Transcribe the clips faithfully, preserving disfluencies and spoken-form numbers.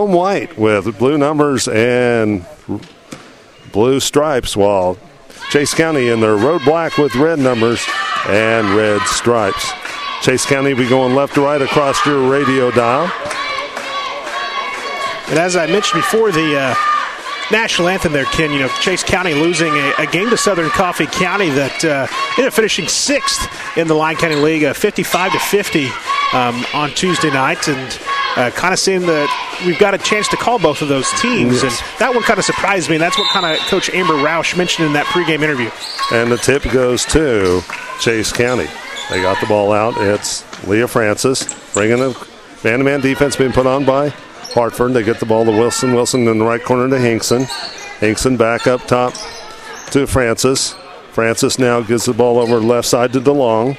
chrome white with blue numbers and blue stripes, while Chase County in their road black with red numbers and red stripes. Chase County will be going left to right across your radio dial. And as I mentioned before, the uh, national anthem there, Ken, you know, Chase County losing a, a game to Southern Coffee County that uh, ended up finishing sixth in the Lyon County League, uh, fifty-five to fifty um, on Tuesday night. And uh, kind of seeing that we've got a chance to call both of those teams. Yes. And that one kind of surprised me, and that's what kind of Coach Amber Roush mentioned in that pregame interview. And the tip goes to Chase County. They got the ball out. It's Leah Francis bringing a man-to-man defense being put on by Hartford. They get the ball to Wilson. Wilson in the right corner to Hinkson. Hinkson back up top to Francis. Francis now gives the ball over left side to DeLong.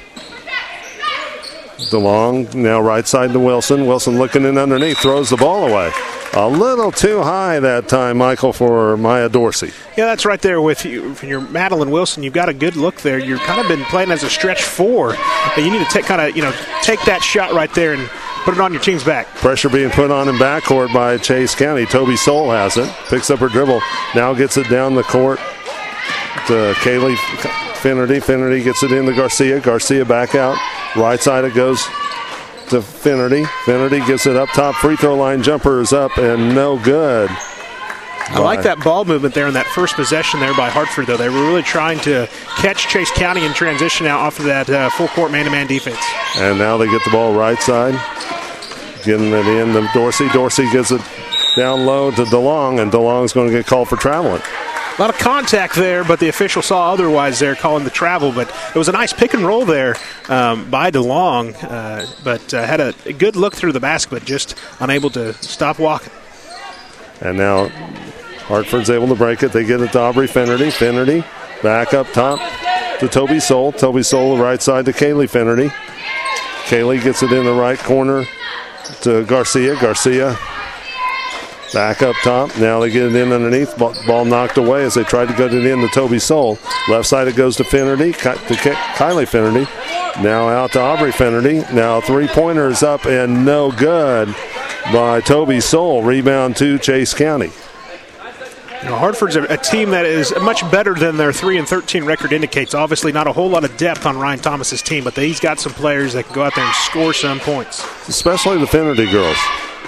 DeLong now right side to Wilson. Wilson looking in underneath, throws the ball away. A little too high that time, Michael, for Maya Dorsey. Yeah, that's right there with you. For your Madeline Wilson, you've got a good look there. You've kind of been playing as a stretch four. You need to take kind of, you know, take that shot right there and put it on your team's back. Pressure being put on in backcourt by Chase County. Toby Soul has it. Picks up her dribble. Now gets it down the court to Kaylee Finnerty. Finnerty gets it in to Garcia. Garcia back out. Right side it goes to Finnerty. Finnerty gets it up top. Free throw line jumper is up and no good. I like that ball movement there in that first possession there by Hartford, though. They were really trying to catch Chase County in transition out off of that uh, full-court man-to-man defense. And now they get the ball right side. Getting it in to Dorsey. Dorsey gets it down low to DeLong, and DeLong's going to get called for traveling. A lot of contact there, but the official saw otherwise there, calling the travel. But it was a nice pick and roll there um, by DeLong, uh, but uh, had a, a good look through the basket, but just unable to stop walking. And now Hartford's able to break it. They get it to Aubrey Finnerty. Finnerty back up top to Toby Soul. Toby Soul right side to Kaylee Finnerty. Kaylee gets it in the right corner to Garcia. Garcia back up top. Now they get it in underneath. Ball knocked away as they tried to get it in to Toby Soul. Left side it goes to Finnerty, to Kylie Finnerty. Now out to Aubrey Finnerty. Now three-pointers up and no good by Toby Soul. Rebound to Chase County. You know, Hartford's a, a team that is much better than their three and thirteen record indicates. Obviously not a whole lot of depth on Ryan Thomas's team, but he's got some players that can go out there and score some points. Especially the Finnerty girls.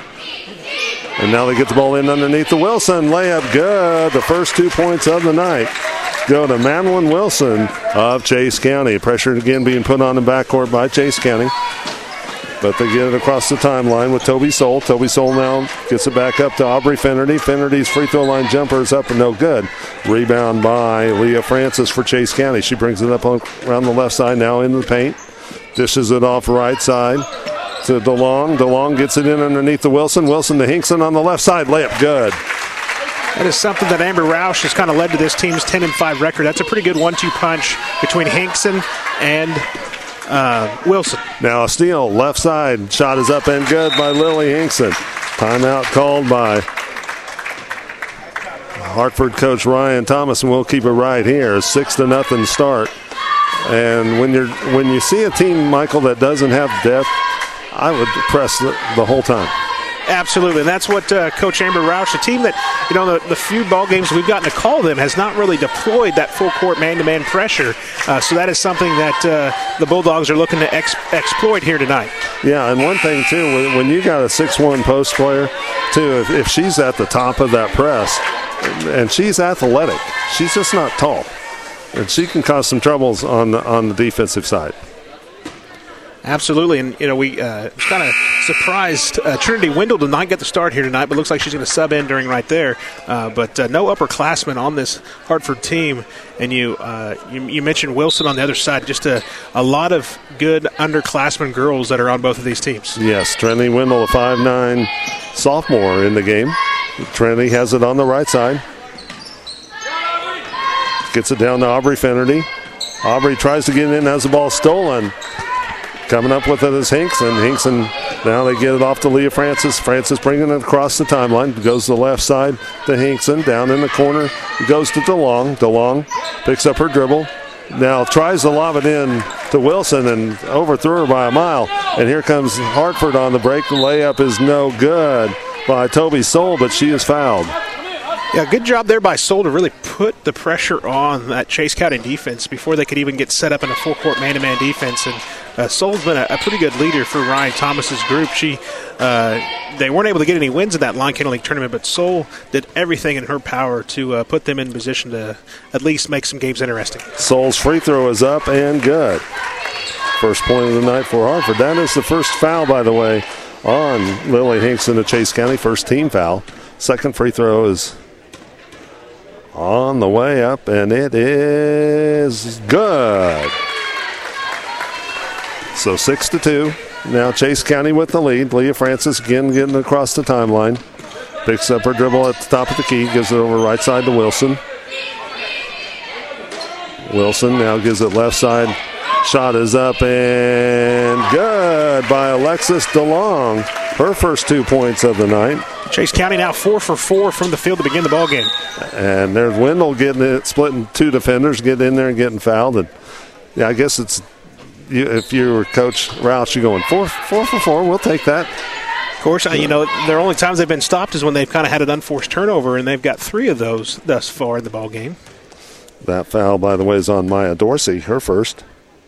And now they get the ball in underneath the Wilson. Layup good. The first two points of the night go to Madeline Wilson of Chase County. Pressure again being put on the backcourt by Chase County. But they get it across the timeline with Toby Soul. Toby Soul now gets it back up to Aubrey Finnerty. Finnerty's free throw line jumper is up and no good. Rebound by Leah Francis for Chase County. She brings it up on, around the left side now into the paint. Dishes it off right side to DeLong. DeLong gets it in underneath the Wilson. Wilson to Hinkson on the left side. Layup good. That is something that Amber Roush has kind of led to this team's ten and five record. That's a pretty good one two punch between Hinkson and Uh, Wilson. Now a steal, left side. Shot is up and good by Lily Hinkson. Timeout called by Hartford coach Ryan Thomas, and we'll keep it right here. Six to nothing start. And when you're when you see a team, Michael, that doesn't have depth, I would press the, the whole time. Absolutely, and that's what uh, Coach Amber Roush, a team that, you know, the, the few ball games we've gotten to call them, has not really deployed that full-court man-to-man pressure. Uh, so that is something that uh, the Bulldogs are looking to ex- exploit here tonight. Yeah, and one thing, too, when, when you got a six one post player, too, if, if she's at the top of that press, and she's athletic, she's just not tall. And she can cause some troubles on the, on the defensive side. Absolutely, and you know we uh, kind of surprised uh, Trinity Wendell did not get the start here tonight, but looks like she's going to sub in during right there. Uh, but uh, no upperclassmen on this Hartford team, and you, uh, you you mentioned Wilson on the other side. Just a, a lot of good underclassmen girls that are on both of these teams. Yes, Trinity Wendell, a five nine sophomore in the game. Trinity has it on the right side. Gets it down to Aubrey Finnerty. Aubrey tries to get in, has the ball stolen. Coming up with it is Hinkson. Hinkson, now they get it off to Leah Francis. Francis bringing it across the timeline. Goes to the left side to Hinkson. Down in the corner, it goes to DeLong. DeLong picks up her dribble. Now tries to lob it in to Wilson and overthrew her by a mile. And here comes Hartford on the break. The layup is no good. by Toby Soul, but she is fouled. Yeah, good job there by Soul to really put the pressure on that Chase County defense before they could even get set up in a full-court man-to-man defense. And uh, Soul's been a, a pretty good leader for Ryan Thomas's group. She, uh, they weren't able to get any wins in that Line County League tournament, but Soul did everything in her power to uh, put them in position to at least make some games interesting. Soul's free throw is up and good. First point of the night for Hartford. That is the first foul, by the way, on Lily Hinkson of Chase County. First team foul. Second free throw is on the way up, and it is good. So six to two. Now Chase County with the lead. Leah Francis again getting across the timeline. Picks up her dribble at the top of the key. Gives it over right side to Wilson. Wilson now gives it left side. Shot is up and good by Alexis DeLong. Her first two points of the night. Chase County now four for four from the field to begin the ball game. And there's Wendell getting it, splitting two defenders, getting in there and getting fouled. And yeah, I guess it's you, if you were Coach Roush, you're going four, four for four. We'll take that. Of course, you know their only times they've been stopped is when they've kind of had an unforced turnover, and they've got three of those thus far in the ball game. That foul, by the way, is on Maya Dorsey, her first.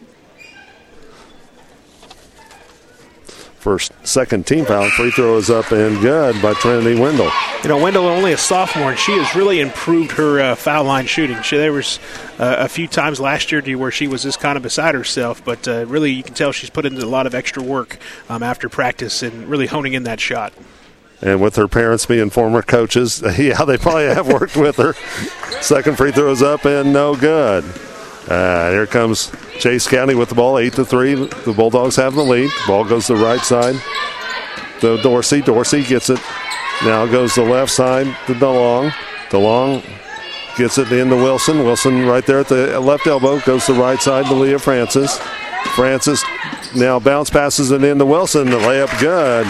First, second team foul. Free throw is up and good by Trinity Wendell. You know, Wendell only a sophomore, and she has really improved her uh, foul line shooting. She, there was uh, a few times last year where she was just kind of beside herself, but uh, really you can tell she's put in a lot of extra work um, after practice and really honing in that shot. And with her parents being former coaches, yeah, they probably have worked with her. Second free throw is up and no good. Uh, here comes Chase County with the ball, eight to three. The Bulldogs have the lead. Ball goes to the right side to Dorsey. Dorsey gets it. Now goes to the left side to DeLong. DeLong gets it into Wilson. Wilson right there at the left elbow. Goes to the right side to Leah Francis. Francis now bounce passes it into Wilson. The layup good.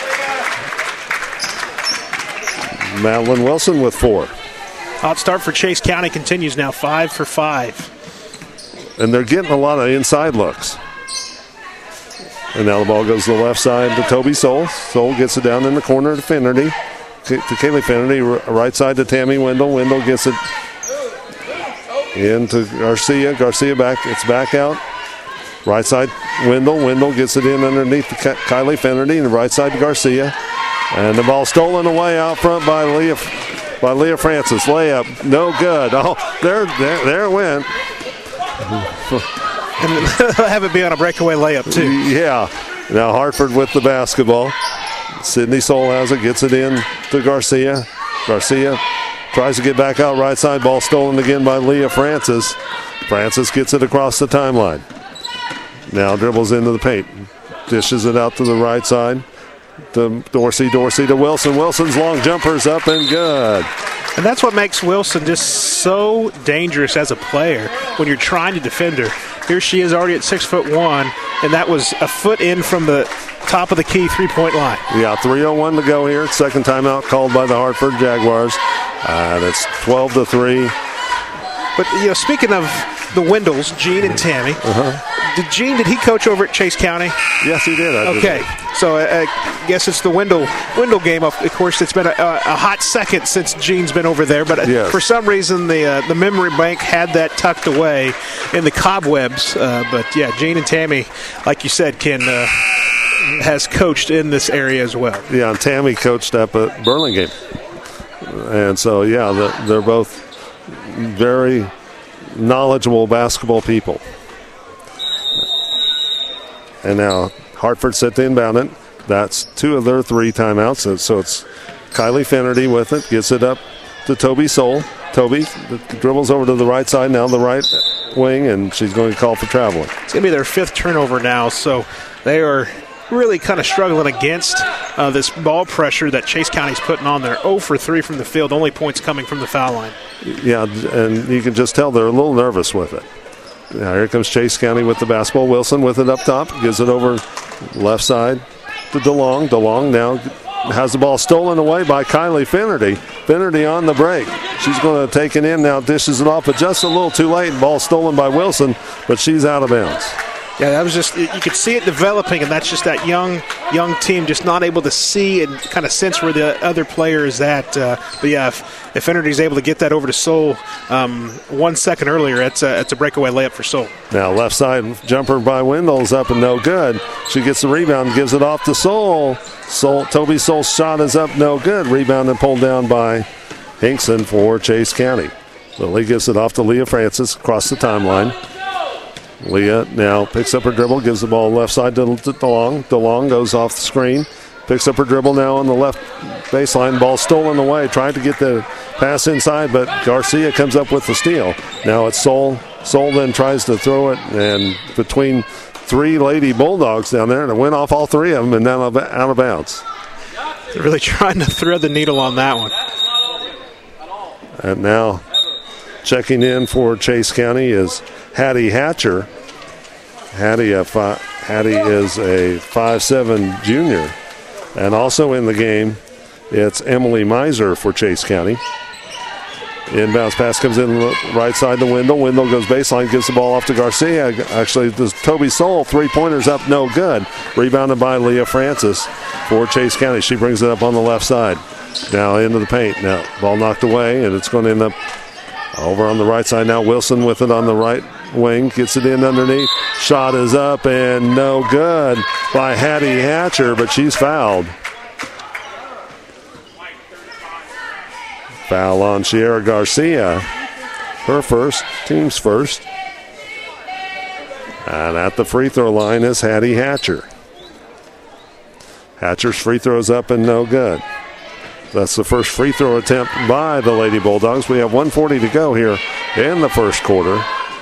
Madeline Wilson with four. Hot start for Chase County continues now, five for five. And they're getting a lot of inside looks. And now the ball goes to the left side to Toby Soul. Soul gets it down in the corner to Finnerty. To Kaylee Finnerty, right side to Tammy Wendell. Wendell gets it into Garcia. Garcia back. It's back out. Right side, Wendell. Wendell gets it in underneath the Kylie Finnerty. And the right side to Garcia. And the ball stolen away out front by Leah, by Leah Francis. Layup, no good. Oh, there, there, there it went. And have it be on a breakaway layup, too. Yeah. Now Hartford with the basketball. Sydney Soul has it, gets it in to Garcia. Garcia tries to get back out right side. Ball stolen again by Leah Francis. Francis gets it across the timeline. Now dribbles into the paint. Dishes it out to the right side. To Dorsey, Dorsey to Wilson. Wilson's long jumper's up and good. And that's what makes Wilson just so dangerous as a player when you're trying to defend her. Here she is already at six foot one, and that was a foot in from the top of the key three-point line. Yeah, three oh one to go here. Second timeout called by the Hartford Jaguars. Uh, that's twelve to three. But, you know, speaking of the Wendells, Gene and Tammy, uh-huh. did Gene, did he coach over at Chase County? Yes, he did. I okay, did. so I, I guess it's the Wendell Wendell game. Of course, it's been a, a hot second since Gene's been over there, but yes. for some reason the uh, the memory bank had that tucked away in the cobwebs. Uh, but, yeah, Gene and Tammy, like you said, Ken, uh, has coached in this area as well. Yeah, and Tammy coached up at Burlingame. And so, yeah, the, they're both very knowledgeable basketball people. And now Hartford set to inbound it. That's two of their three timeouts. So it's Kylie Finnerty with it. Gets it up to Toby Soul. Toby dribbles over to the right side now, the right wing, and she's going to call for traveling. It's going to be their fifth turnover now, so they are really kind of struggling against uh, this ball pressure that Chase County's putting on there. oh for three from the field, only points coming from the foul line. Yeah, and you can just tell they're a little nervous with it. Now here comes Chase County with the basketball. Wilson with it up top. Gives it over left side to DeLong. DeLong now has the ball stolen away by Kylie Finnerty. Finnerty on the break. She's going to take it in now, dishes it off, but just a little too late. Ball stolen by Wilson, but she's out of bounds. Yeah, that was just, you could see it developing, and that's just that young young team just not able to see and kind of sense where the other player is at. Uh, but yeah, if, if Energity's able to get that over to Soule um, one second earlier, it's a, it's a breakaway layup for Soule. Now left side jumper by Wendell's up and no good. She gets the rebound, gives it off to Soule. Soule Toby Soule's shot is up, no good. Rebound and pulled down by Hinkson for Chase County. Lily gives it off to Leah Francis across the timeline. Leah now picks up her dribble, gives the ball left side to DeLong. DeLong goes off the screen, picks up her dribble now on the left baseline. Ball stolen away, trying to get the pass inside, but Garcia comes up with the steal. Now it's Soule. Soule then tries to throw it, and between three Lady Bulldogs down there, and it went off all three of them and then out of bounds. They're really trying to thread the needle on that one. And now checking in for Chase County is Hattie Hatcher. Hattie, a fi- Hattie is a five seven junior. And also in the game, it's Emily Miser for Chase County. Inbounds pass comes in the right side to Wendell. Wendell goes baseline, gives the ball off to Garcia. Actually, this Toby Soule, three-pointers up, no good. Rebounded by Leah Francis for Chase County. She brings it up on the left side. Now into the paint. Now ball knocked away, and it's going to end up over on the right side. Now Wilson with it on the right wing. Gets it in underneath. Shot is up and no good by Hattie Hatcher, but she's fouled. Foul on Sierra Garcia. Her first, team's first. And at the free throw line is Hattie Hatcher. Hatcher's free throw's up and no good. That's the first free throw attempt by the Lady Bulldogs. We have one forty to go here in the first quarter.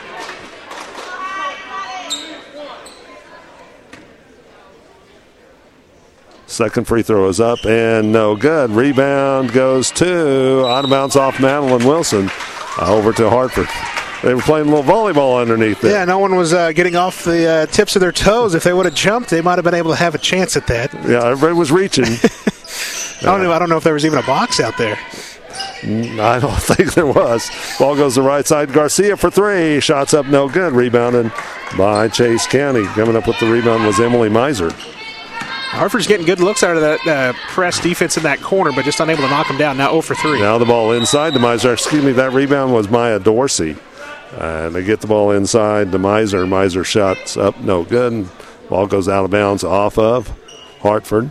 Second free throw is up and no good. Rebound goes to, out of bounds off Madeline Wilson. Uh, over to Hartford. They were playing a little volleyball underneath there. Yeah, no one was uh, getting off the uh, tips of their toes. If they would have jumped, they might have been able to have a chance at that. Yeah, everybody was reaching. I don't know. I don't know if there was even a box out there. I don't think there was. Ball goes to the right side. Garcia for three. Shots up, no good. Rebounded by Chase County. Coming up with the rebound was Emily Miser. Hartford's getting good looks out of that uh, press defense in that corner, but just unable to knock them down. Now zero for three. Now the ball inside to Miser. Excuse me, that rebound was Maya Dorsey. And they get the ball inside to Miser. Miser shots up, no good. And ball goes out of bounds off of Hartford.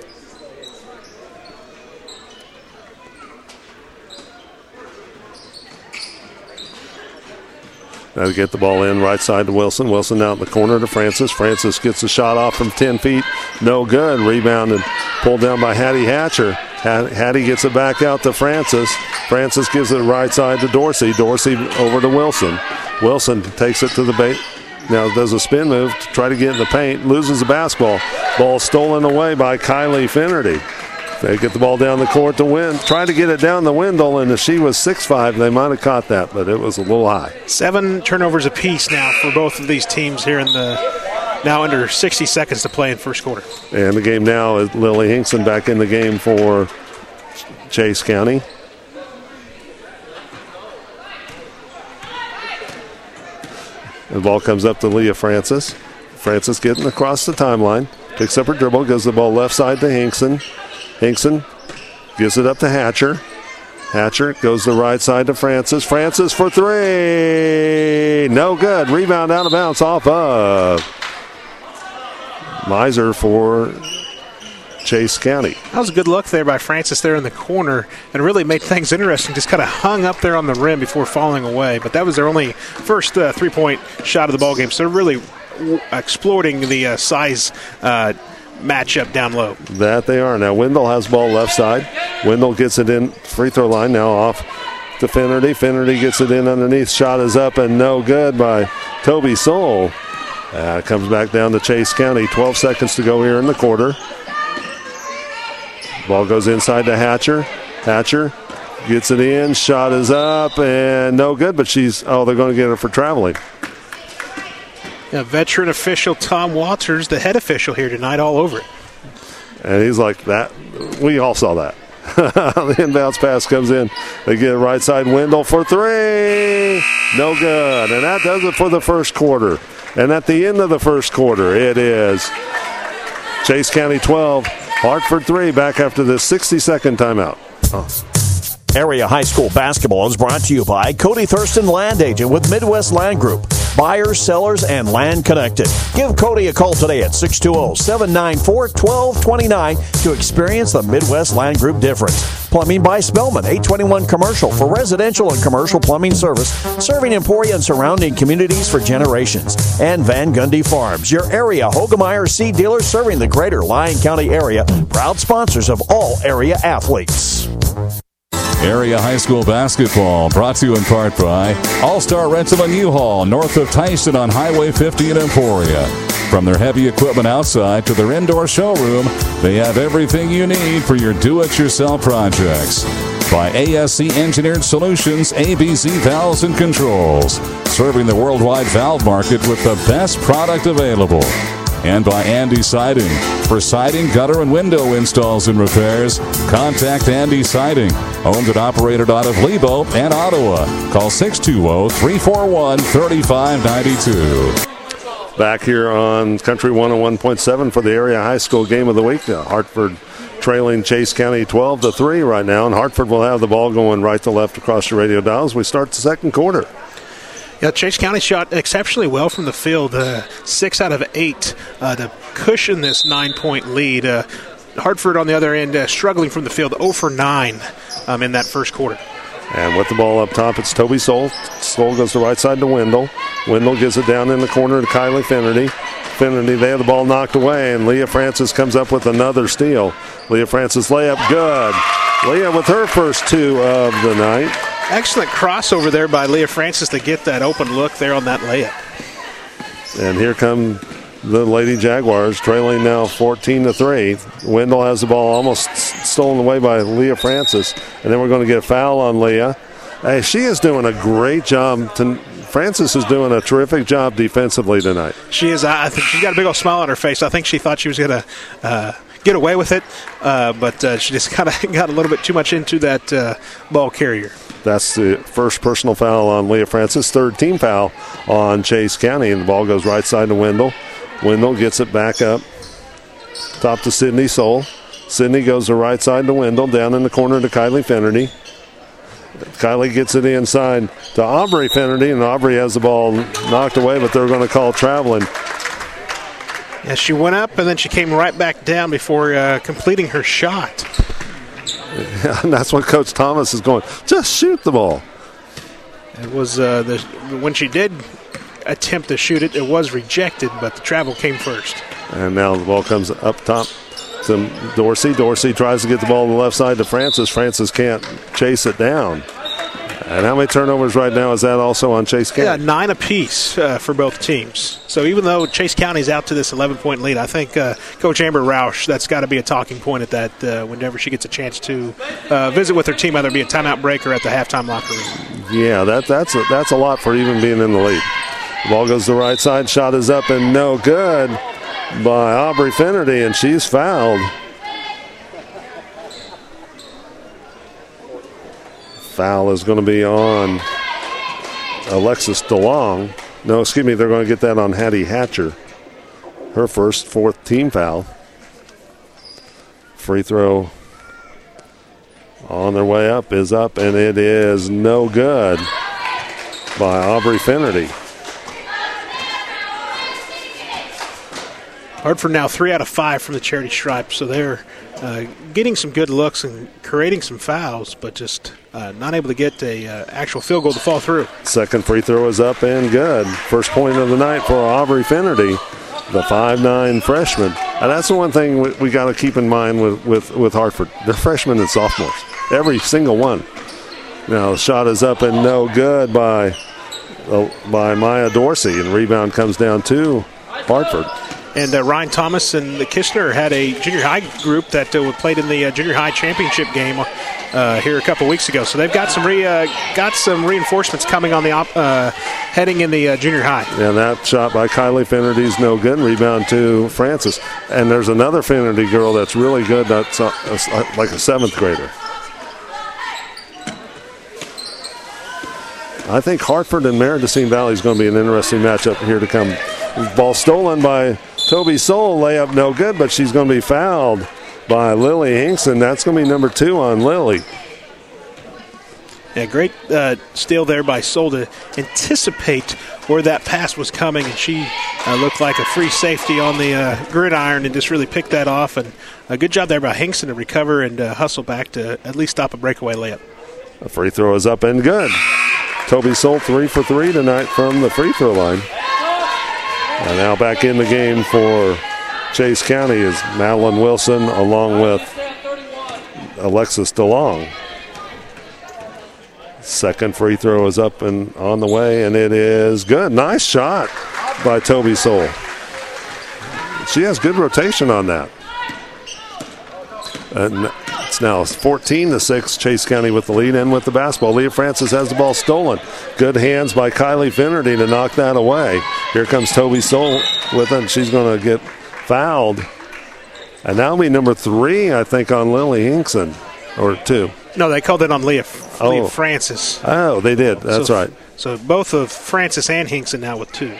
Now to get the ball in, right side to Wilson. Wilson out in the corner to Francis. Francis gets a shot off from ten feet. No good. Rebounded, pulled down by Hattie Hatcher. Hattie gets it back out to Francis. Francis gives it right side to Dorsey. Dorsey over to Wilson. Wilson takes it to the bait. Now does a spin move to try to get in the paint. Loses the basketball. Ball stolen away by Kylie Finnerty. They get the ball down the court to win. Try to get it down the Wendell, and if she was six five, they might have caught that, but it was a little high. Seven turnovers apiece now for both of these teams here in the now under sixty seconds to play in first quarter. And the game now is Lily Hinkson back in the game for Chase County. The ball comes up to Leah Francis. Francis getting across the timeline. Picks up her dribble, gives the ball left side to Hinkson. Hinkson gives it up to Hatcher. Hatcher goes the right side to Francis. Francis for three. No good. Rebound out of bounds off of Miser for Chase County. That was a good look there by Francis there in the corner and really made things interesting. Just kind of hung up there on the rim before falling away. But that was their only first uh, three-point shot of the ballgame. So they're really w- exploiting the uh, size uh matchup down low. That they are. Now Wendell has ball left side. Wendell gets it in free throw line now off to Finnerty. Finnerty gets it in underneath. Shot is up and no good by Toby Soule. Uh, comes back down to Chase County. twelve seconds to go here in the quarter. Ball goes inside to Hatcher. Hatcher gets it in. Shot is up and no good, but she's, oh, they're going to get her for traveling. Yeah, veteran official Tom Waters, the head official here tonight, all over it. And he's like, that. We all saw that. The inbounds pass comes in. They get it right side. Wendell for three. No good. And that does it for the first quarter. And at the end of the first quarter, it is Chase County twelve, Hartford three, back after this sixty-second timeout. Oh. Area High School basketball is brought to you by Cody Thurston Land Agent with Midwest Land Group. Buyers, sellers, and land connected. Give Cody a call today at six two zero, seven nine four, one two two nine to experience the Midwest Land Group difference. Plumbing by Spellman, eight twenty-one Commercial for residential and commercial plumbing service, serving Emporia and surrounding communities for generations. And Van Gundy Farms, your area Hogemeyer seed dealer serving the greater Lyon County area, proud sponsors of all area athletes. Area High School basketball brought to you in part by All-Star Rental and U-Haul north of Tyson on Highway fifty in Emporia. From their heavy equipment outside to their indoor showroom, they have everything you need for your do-it-yourself projects. By A S C Engineered Solutions, A B C Valves and Controls, serving the worldwide valve market with the best product available. And by Andy Siding. For siding, gutter, and window installs and repairs, contact Andy Siding. Owned and operated out of Lebo and Ottawa. Call six two zero, three four one, three five nine two. Back here on Country one oh one point seven for the Area High School game of the week. Hartford trailing Chase County twelve to three right now, and Hartford will have the ball going right to left across your radio dials. We start the second quarter. Yeah, Chase County shot exceptionally well from the field, uh, six out of eight uh, to cushion this nine-point lead. Uh, Hartford on the other end uh, struggling from the field, zero for nine um, in that first quarter. And with the ball up top, it's Toby Soul. Soul goes to the right side to Wendell. Wendell gives it down in the corner to Kylie Finnerty. Finnerty, they have the ball knocked away, and Leah Francis comes up with another steal. Leah Francis layup good. Leah with her first two of the night. Excellent crossover there by Leah Francis to get that open look there on that layup. And here come the Lady Jaguars, trailing now fourteen to three. Wendell has the ball almost stolen away by Leah Francis. And then we're going to get a foul on Leah. Hey, she is doing a great job. To, Francis is doing a terrific job defensively tonight. She is. I think she's got a big old smile on her face. I think she thought she was going to uh, get away with it, uh, but uh, she just kind of got a little bit too much into that uh, ball carrier. That's the first personal foul on Leah Francis, third team foul on Chase County, and the ball goes right side to Wendell. Wendell gets it back up, top to Sydney Soul. Sydney goes to right side to Wendell, down in the corner to Kylie Finnerty. Kylie gets it inside to Aubrey Finnerty, and Aubrey has the ball knocked away, but they're going to call traveling. Yeah, she went up, and then she came right back down before uh, completing her shot. Yeah, and that's what Coach Thomas is going, just shoot the ball. It was uh, the when she did attempt to shoot it, it was rejected, but the travel came first. And now the ball comes up top to Dorsey. Dorsey tries to get the ball on the left side to Francis. Francis can't chase it down. And how many turnovers right now is that also on Chase County? Yeah, nine apiece uh, for both teams. So even though Chase County's out to this eleven-point lead, I think uh, Coach Amber Roush, that's got to be a talking point at that uh, whenever she gets a chance to uh, visit with her team, whether it be a timeout break or at the halftime locker room. Yeah, that, that's, a, that's a lot for even being in the lead. The ball goes to the right side. Shot is up and no good by Aubrey Finnerty, and she's fouled. Foul is going to be on Alexis DeLong. No, excuse me, they're going to get that on Hattie Hatcher. Her first, fourth team foul. Free throw on their way up is up, and it is no good by Aubrey Finnerty. Hartford now three out of five from the charity stripe, so they're uh, getting some good looks and creating some fouls, but just uh, not able to get a uh, actual field goal to fall through. Second free throw is up and good. First point of the night for Aubrey Finnerty, the five nine freshman. And that's the one thing we, we got to keep in mind with, with, with Hartford. They're freshmen and sophomores, every single one. Now the shot is up and no good by, uh, by Maya Dorsey, and rebound comes down to Hartford. And uh, Ryan Thomas and the Kistner had a junior high group that uh, played in the uh, junior high championship game uh, here a couple weeks ago. So they've got some re, uh, got some reinforcements coming on the op, uh, heading in the uh, junior high. And that shot by Kylie Finnerty is no good. Rebound to Francis. And there's another Finnerty girl that's really good. That's uh, like a seventh grader. I think Hartford and Maridicine Valley is going to be an interesting matchup here to come Ball stolen by Toby Soul. Layup no good, but she's going to be fouled by Lily Hinkson. That's going to be number two on Lily. Yeah, great uh, steal there by Soul to anticipate where that pass was coming, and she uh, looked like a free safety on the uh, gridiron and just really picked that off. And a good job there by Hinkson to recover and uh, hustle back to at least stop a breakaway layup. The free throw is up and good. Toby Soul three for three tonight from the free throw line. And now back in the game for Chase County is Madeline Wilson along with Alexis DeLong. Second free throw is up and on the way, and it is good. Nice shot by Toby Soul. She has good rotation on that. And it's now fourteen to six. Chase County with the lead and with the basketball. Leah Francis has the ball stolen. Good hands by Kylie Finnerty to knock that away. Here comes Toby Soul with it. She's going to get fouled. And that'll be number three, I think, on Lily Hinkson, or two. No, they called it on Leah, oh. Leah Francis. Oh, they did. That's so, right. So both of Francis and Hinkson now with two.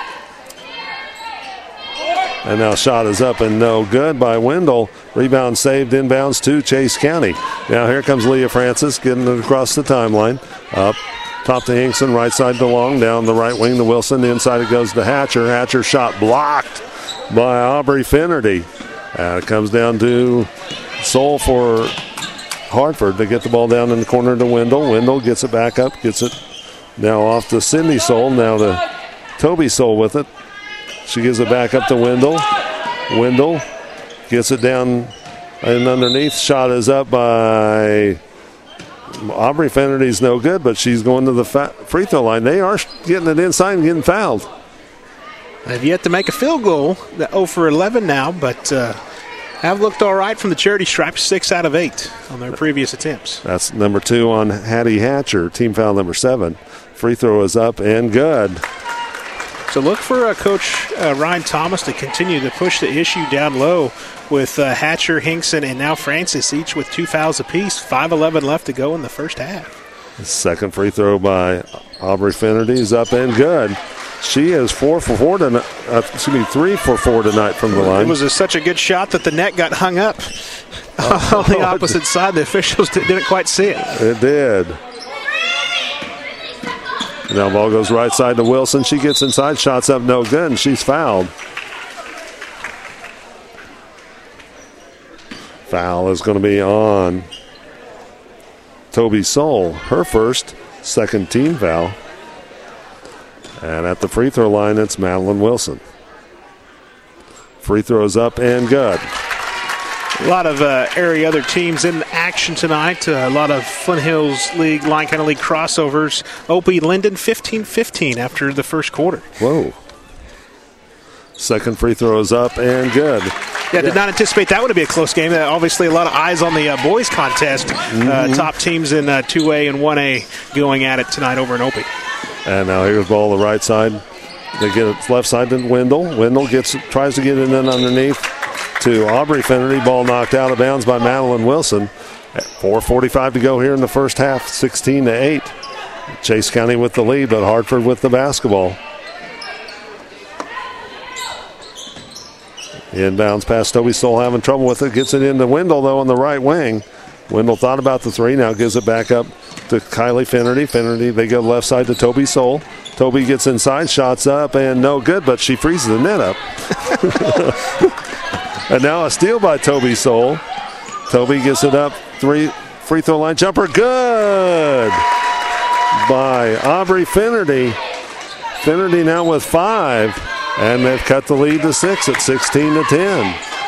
And now shot is up and no good by Wendell. Rebound saved inbounds to Chase County. Now here comes Leah Francis getting it across the timeline. Up top to Hinkson, right side to Long, down the right wing to Wilson. The inside it goes to Hatcher. Hatcher shot blocked by Aubrey Finnerty. And it comes down to Soul for Hartford to get the ball down in the corner to Wendell. Wendell gets it back up, gets it now off to Cindy Soul, now to Toby Soul with it. She gives it back up to Wendell. Wendell gets it down and underneath. Shot is up by Aubrey Finnerty's no good, but she's going to the fa- free throw line. They are getting it inside and getting fouled. They've yet to make a field goal. zero for eleven now, but uh, have looked all right from the charity stripe, six out of eight on their previous attempts. That's number two on Hattie Hatcher, team foul number seven. Free throw is up and good. So look for uh, Coach uh, Ryan Thomas to continue to push the issue down low with uh, Hatcher, Hinkson, and now Francis, each with two fouls apiece. five eleven left to go in the first half. The second free throw by Aubrey Finnerty is up and good. She is four for four tonight. Uh, excuse me, three for four tonight from the line. It was a, such a good shot that the net got hung up uh, on the opposite side. The officials didn't quite see it. It did. Now ball goes right side to Wilson. She gets inside, shots up no good, and she's fouled. Foul is going to be on Toby Soul. Her first, second team foul. And at the free throw line, it's Madeline Wilson. Free throws up and good. A lot of uh, area other teams in action tonight. Uh, a lot of Flint Hills League, Line County League crossovers. Opie Linden fifteen fifteen after the first quarter. Whoa. Second free throw is up and good. Yeah, did not anticipate that would be a close game. Uh, obviously, a lot of eyes on the uh, boys contest. Mm-hmm. Uh, top teams in uh, two A and one A going at it tonight over in Opie. And now here's the ball on the right side. They get it left side to Wendell. Wendell gets tries to get it in underneath to Aubrey Finnerty. Ball knocked out of bounds by Madeline Wilson. four forty-five to go here in the first half, sixteen to eight. Chase County with the lead, but Hartford with the basketball. Inbounds past Toby Soul, having trouble with it. Gets it into Wendell, though, on the right wing. Wendell thought about the three, now gives it back up to Kylie Finnerty. Finnerty, they go left side to Toby Soul. Toby gets inside, shots up, and no good, but she freezes the net up. And now a steal by Toby Soul. Toby gets it up, three free throw line jumper, good by Aubrey Finnerty. Finnerty now with five, and they've cut the lead to six at sixteen to ten.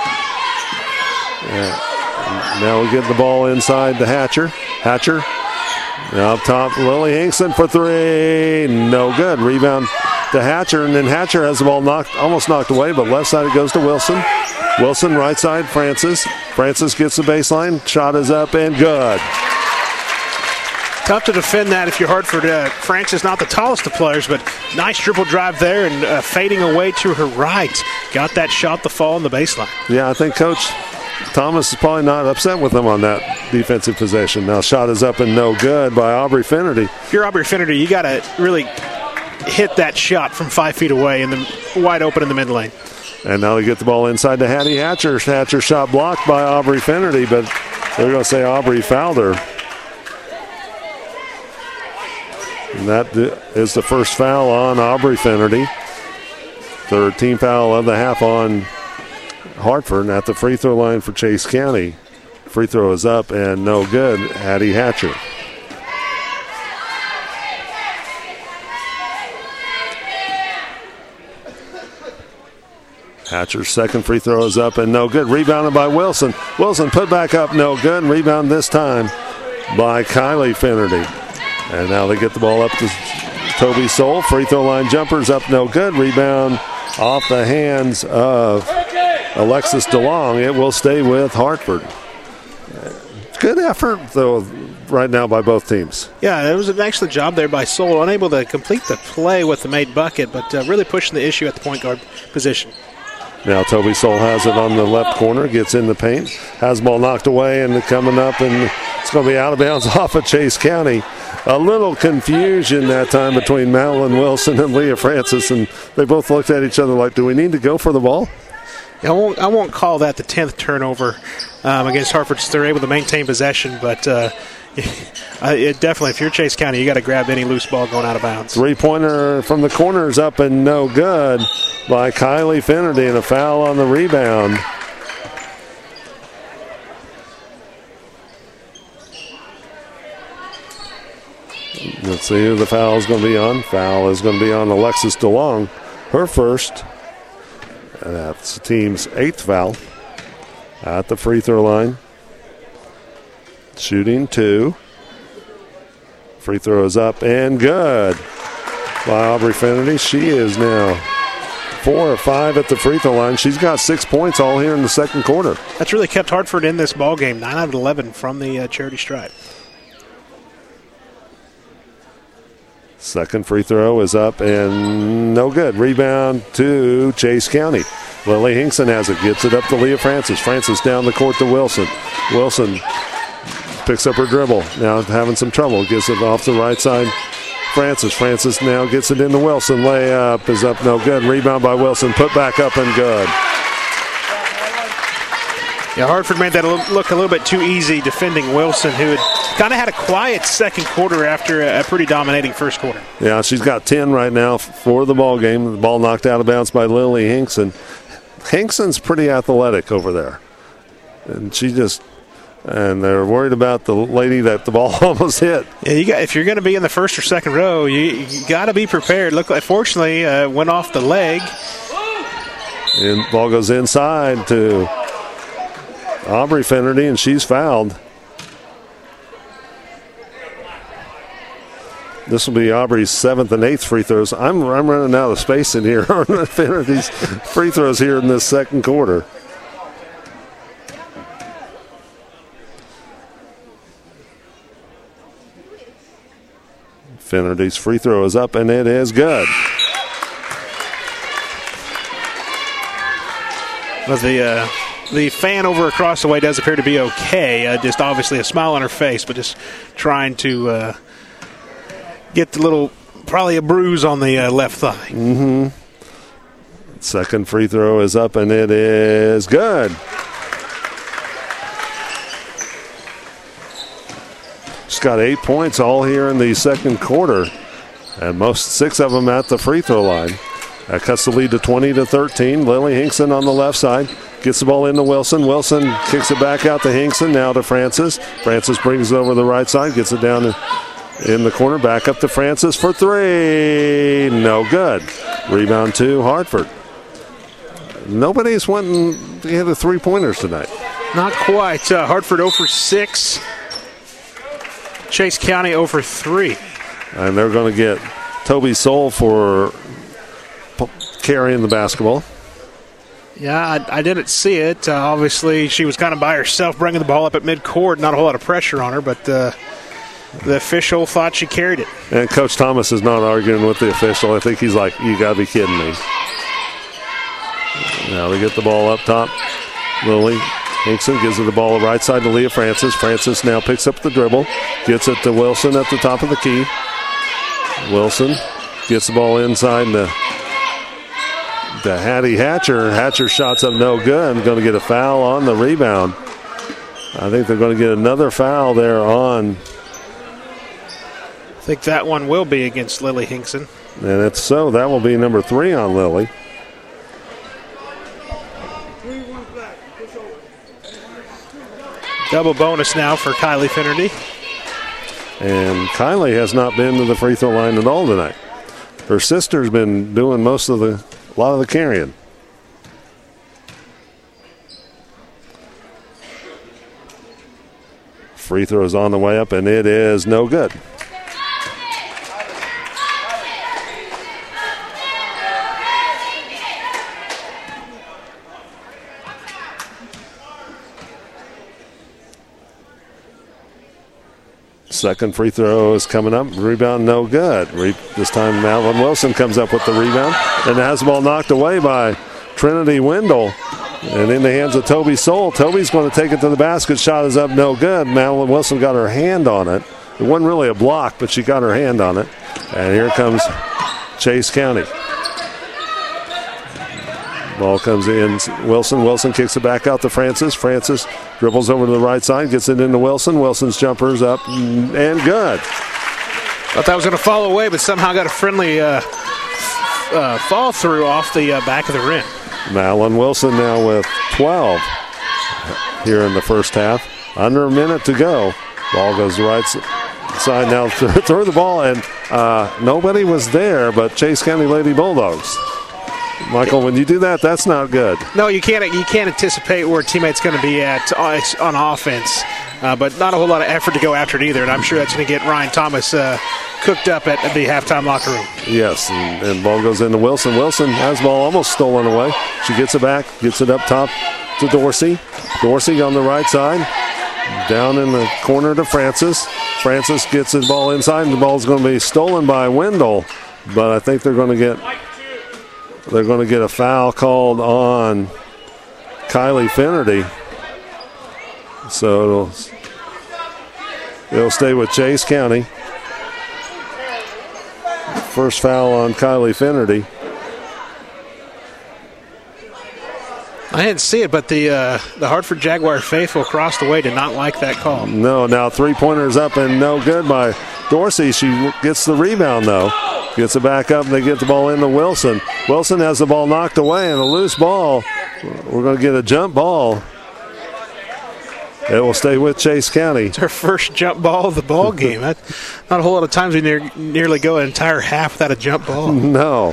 Yeah. Now we get the ball inside to Hatcher. Hatcher. Now up top, Lily Hinkson for three. No good. Rebound to Hatcher, and then Hatcher has the ball knocked, almost knocked away, but left side it goes to Wilson. Wilson, right side, Francis. Francis gets the baseline. Shot is up and good. Tough to defend that if you're Hartford. Uh, Francis, not the tallest of players, but nice dribble drive there and uh, fading away to her right. Got that shot to fall on the baseline. Yeah, I think Coach Thomas is probably not upset with them on that defensive possession. Now shot is up and no good by Aubrey Finnerty. If you're Aubrey Finnerty, you got to really hit that shot from five feet away and then wide open in the mid lane. And now they get the ball inside to Hattie Hatcher. Hatcher shot blocked by Aubrey Finnerty, but they're going to say Aubrey fouled her. And that is the first foul on Aubrey Finnerty. Third team foul of the half on Hartford at the free throw line for Chase County. Free throw is up and no good. Hattie Hatcher. Hatcher's second free throw is up and no good. Rebounded by Wilson. Wilson put back up, no good. Rebound this time by Kylie Finnerty. And now they get the ball up to Toby Soul. Free throw line jumpers up, no good. Rebound off the hands of Alexis DeLong. It will stay with Hartford. Good effort, though, right now by both teams. Yeah, it was an excellent job there by Soul. Unable to complete the play with the made bucket, but uh, really pushing the issue at the point guard position. Now Toby Soul has it on the left corner, gets in the paint, has the ball knocked away and coming up, and it's going to be out of bounds off of Chase County. A little confusion that time between Madeline Wilson and Leah Francis, and they both looked at each other like, do we need to go for the ball? I won't, I won't call that the tenth turnover um, against Hartford. They're able to maintain possession, but uh, it definitely, if you're Chase County, you got to grab any loose ball going out of bounds. Three-pointer from the corner is up and no good by Kylie Finnerty, and a foul on the rebound. Let's see who the foul is going to be on. Foul is going to be on Alexis DeLong, her first. And that's the team's eighth foul at the free throw line. Shooting two. Free throw is up and good by Aubrey Finnerty. She is now four or five at the free throw line. She's got six points all here in the second quarter. That's really kept Hartford in this ball game. nine out of eleven from the uh, charity stripe. Second free throw is up and no good. Rebound to Chase County. Lily Hinkson has it, gets it up to Leah Francis. Francis down the court to Wilson. Wilson picks up her dribble. Now having some trouble. Gets it off the right side. Francis. Francis now gets it into Wilson. Layup is up, no good. Rebound by Wilson. Put back up and good. Yeah, Hartford made that look a little bit too easy defending Wilson, who had kind of had a quiet second quarter after a pretty dominating first quarter. Yeah, she's got ten right now for the ball game. The ball knocked out of bounds by Lily Hinkson. Hinkson's pretty athletic over there. And she just, and they're worried about the lady that the ball almost hit. Yeah, you got, if you're going to be in the first or second row, you, you got to be prepared. Look like, fortunately, uh, went off the leg. And ball goes inside to Aubrey Finnerty, and she's fouled. This will be Aubrey's seventh and eighth free throws. I'm I'm running out of space in here on Finnerty's free throws here in this second quarter. Finnerty's free throw is up, and it is good. Well, the uh, the fan over across the way does appear to be okay. Uh, just obviously a smile on her face, but just trying to uh, get the little, probably a bruise on the uh, left thigh. Mm-hmm. Second free throw is up, and it is good. She's got eight points all here in the second quarter, and most six of them at the free throw line. That cuts the lead to twenty to thirteen. Lily Hinkson on the left side gets the ball into Wilson. Wilson kicks it back out to Hinkson, now to Francis. Francis brings it over the right side, gets it down in the corner, back up to Francis for three. No good. Rebound to Hartford. Nobody's wanting to hit the three-pointers tonight. Not quite. Uh, Hartford zero for six. Chase County zero for three. And they're going to get Toby Soul for carrying the basketball. Yeah, I, I didn't see it. Uh, obviously, she was kind of by herself bringing the ball up at midcourt. Not a whole lot of pressure on her, but uh, the official thought she carried it. And Coach Thomas is not arguing with the official. I think he's like, you got to be kidding me. Now they get the ball up top. Lily Hinkson gives it the ball right side to Leah Francis. Francis now picks up the dribble. Gets it to Wilson at the top of the key. Wilson Gets the ball inside to, to Hattie Hatcher. Hatcher shots up no good. Going to get a foul on the rebound. I think they're going to get another foul there on. I think that one will be against Lily Hinkson. And it's so. That will be number three on Lily. Double bonus now for Kylie Finnerty. And Kylie has not been to the free throw line at all tonight. Her sister's been doing most of the, a lot of the carrying. Free throw is on the way up, and it is no good. Second free throw is coming up. Rebound no good. Re- this time Madeline Wilson comes up with the rebound and has the ball knocked away by Trinity Wendell. And in the hands of Toby Soul. Toby's going to take it to the basket. Shot is up no good. Madeline Wilson got her hand on it. It wasn't really a block, but she got her hand on it. And here comes Chase County. Ball comes in. Wilson. Wilson kicks it back out to Francis. Francis dribbles over to the right side, gets it into Wilson. Wilson's jumper's up and good. Thought that was going to fall away, but somehow got a friendly uh, uh, fall through off the uh, back of the rim. Madeline Wilson now with twelve here in the first half. Under a minute to go. Ball goes to the right side now through the ball, and uh, nobody was there but Chase County Lady Bulldogs. Michael, when you do that, that's not good. No, you can't. You can't anticipate where a teammate's going to be at on offense, uh, but not a whole lot of effort to go after it either. And I'm sure that's going to get Ryan Thomas uh, cooked up at the halftime locker room. Yes, and, and ball goes into Wilson. Wilson has the ball almost stolen away. She gets it back, gets it up top to Dorsey. Dorsey on the right side, down in the corner to Francis. Francis gets the ball inside, and the ball's going to be stolen by Wendell, but I think they're going to get. They're going to get a foul called on Kylie Finnerty. So it'll, it'll stay with Chase County. First foul on Kylie Finnerty. I didn't see it, but the uh, the Hartford Jaguar faithful across the way did not like that call. No, now three-pointers up and no good by Dorsey. She gets the rebound, though. Gets it back up, and they get the ball into Wilson. Wilson has the ball knocked away, and a loose ball. We're going to get a jump ball. It will stay with Chase County. It's her first jump ball of the ball game. Not a whole lot of times we near, nearly go an entire half without a jump ball. No.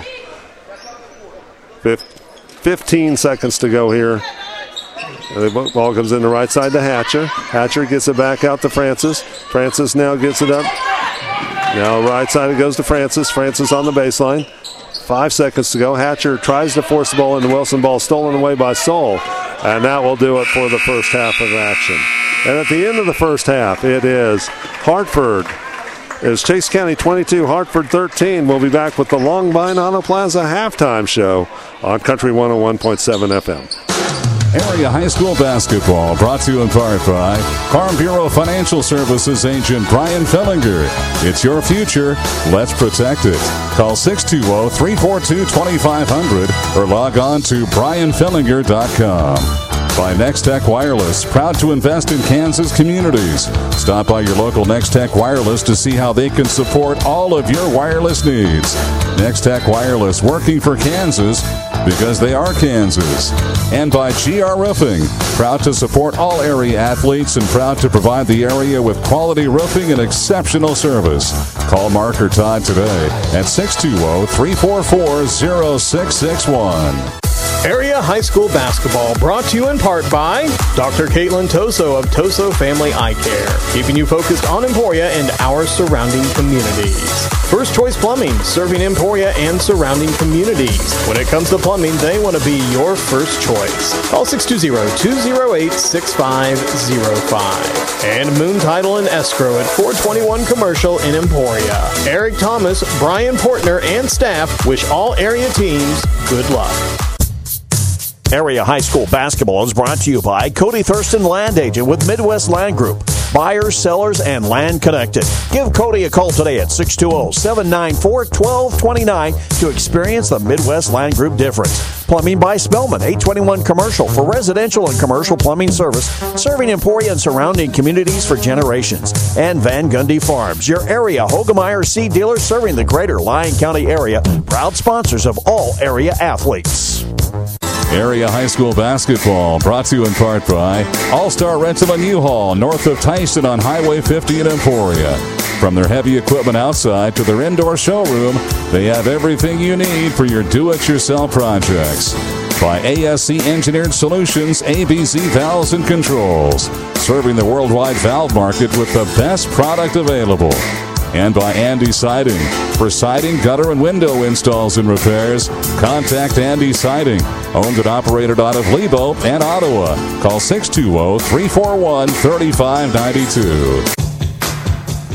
fifteen seconds to go here. The ball comes in the right side to Hatcher. Hatcher gets it back out to Francis. Francis now gets it up. Now right side it goes to Francis. Francis on the baseline. Five seconds to go. Hatcher tries to force the ball into Wilson. Ball stolen away by Soul. And that will do it for the first half of action. And at the end of the first half, it is Hartford. It's Chase County twenty-two, Hartford thirteen. We'll be back with the Longbine Auto Plaza halftime show on Country one oh one point seven F M. Area High School basketball brought to you in part by Farm Bureau Financial Services agent Brian Fellinger. It's your future. Let's protect it. Call six two zero, three four two, two five zero zero or log on to brian fellinger dot com. By Nextech Wireless, proud to invest in Kansas communities. Stop by your local Nextech Wireless to see how they can support all of your wireless needs. Nextech Wireless, working for Kansas because they are Kansas. And by G R Roofing, proud to support all area athletes and proud to provide the area with quality roofing and exceptional service. Call Mark or Todd today at six two zero, three four four, zero six six one. Area High School basketball brought to you in part by Doctor Caitlin Toso of Toso Family Eye Care, keeping you focused on Emporia and our surrounding communities. First Choice Plumbing, serving Emporia and surrounding communities. When it comes to plumbing, they want to be your first choice. Call six two zero, two zero eight, six five zero five. And Moon Title and Escrow at four twenty-one Commercial in Emporia. Eric Thomas, Brian Portner, and staff wish all area teams good luck. Area High School basketball is brought to you by Cody Thurston Land Agent with Midwest Land Group. Buyers, sellers, and land connected. Give Cody a call today at six two zero, seven nine four, one two two nine to experience the Midwest Land Group difference. Plumbing by Spellman, eight twenty-one Commercial for residential and commercial plumbing service, serving Emporia and surrounding communities for generations. And Van Gundy Farms, your area Hogemeyer seed dealer serving the greater Lyon County area, proud sponsors of all area athletes. Area high school basketball brought to you in part by All-Star Rental and U-Haul north of Tyson on Highway fifty in Emporia. From their heavy equipment outside to their indoor showroom, they have everything you need for your do-it-yourself projects. By A S C Engineered Solutions, A B C Valves and Controls, serving the worldwide valve market with the best product available. And by Andy Siding. For siding, gutter, and window installs and repairs, contact Andy Siding. Owned and operated out of Lebo and Ottawa. Call six two zero, three four one, three five nine two.